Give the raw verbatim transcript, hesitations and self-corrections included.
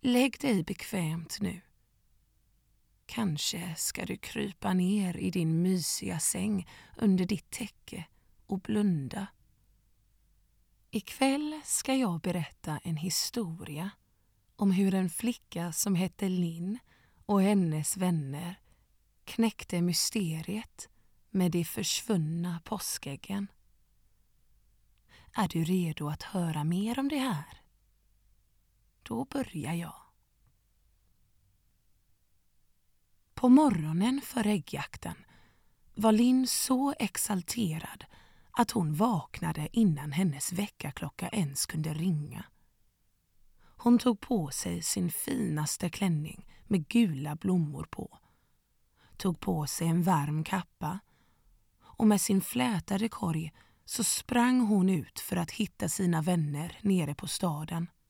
Lägg dig bekvämt nu. Kanske ska du krypa ner i din mysiga säng under ditt täcke och blunda. Ikväll ska jag berätta en historia om hur en flicka som hette Linn och hennes vänner knäckte mysteriet med de försvunna påskäggen. Är du redo att höra mer om det här? Då börjar jag. På morgonen för äggjakten var Linn så exalterad att hon vaknade innan hennes väckarklocka ens kunde ringa. Hon tog på sig sin finaste klänning med gula blommor på, tog på sig en varm kappa och med sin flätade korg så sprang hon ut för att hitta sina vänner nere på staden.